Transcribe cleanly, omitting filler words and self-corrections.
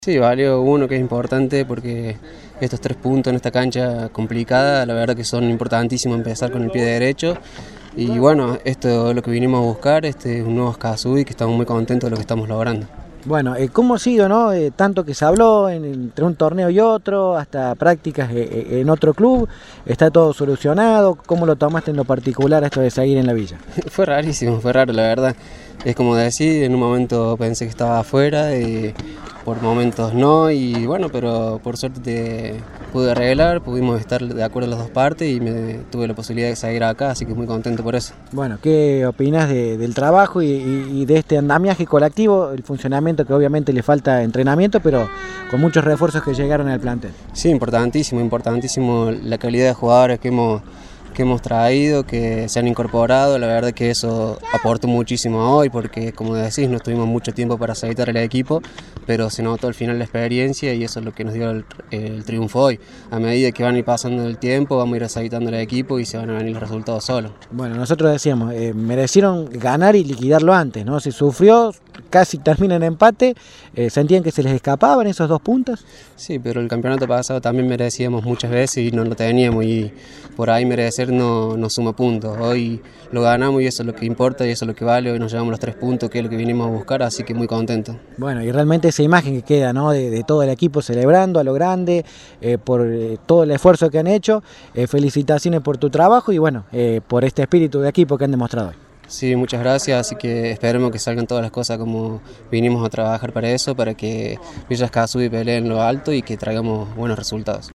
Sí, valió uno que es importante porque estos 3 puntos en esta cancha complicada, la verdad que son importantísimos empezar con el pie derecho. Y bueno, esto es lo que vinimos a buscar, este es un nuevo Escazú y que estamos muy contentos de lo que estamos logrando. Bueno, ¿cómo ha sido, no? Tanto que se habló entre un torneo y otro, hasta prácticas en otro club, ¿está todo solucionado? ¿Cómo lo tomaste en lo particular esto de seguir en la villa? Fue rarísimo, fue raro la verdad. Es como decir, en un momento pensé que estaba afuera, por momentos no, y bueno, pero por suerte pude arreglar, pudimos estar de acuerdo las dos partes y tuve la posibilidad de seguir acá, así que muy contento por eso. Bueno, ¿qué opinas del trabajo y de este andamiaje colectivo, el funcionamiento que obviamente le falta entrenamiento, pero con muchos refuerzos que llegaron al plantel? Sí, importantísimo, importantísimo la calidad de jugadores que hemos traído, que se han incorporado, la verdad que eso aportó muchísimo hoy porque como decís no tuvimos mucho tiempo para aceitar el equipo, pero se notó al final la experiencia y eso es lo que nos dio el triunfo hoy. A medida que van a ir pasando el tiempo vamos a ir aceitando el equipo y se van a venir los resultados solos. Bueno, nosotros decíamos, merecieron ganar y liquidarlo antes, ¿no? Se sufrió, casi termina en empate, ¿sentían que se les escapaban esos 2 puntos? Sí, pero el campeonato pasado también merecíamos muchas veces y no lo teníamos y por ahí merecer no suma puntos. Hoy lo ganamos y eso es lo que importa y eso es lo que vale. Hoy nos llevamos los 3 puntos, que es lo que vinimos a buscar, así que muy contentos. Bueno, y realmente esa imagen que queda, ¿no? de todo el equipo celebrando a lo grande, por todo el esfuerzo que han hecho, felicitaciones por tu trabajo y bueno, por este espíritu de equipo que han demostrado hoy. Sí, muchas gracias, así que esperemos que salgan todas las cosas como vinimos a trabajar para eso, para que Villa Escazú pelee en lo alto y que traigamos buenos resultados.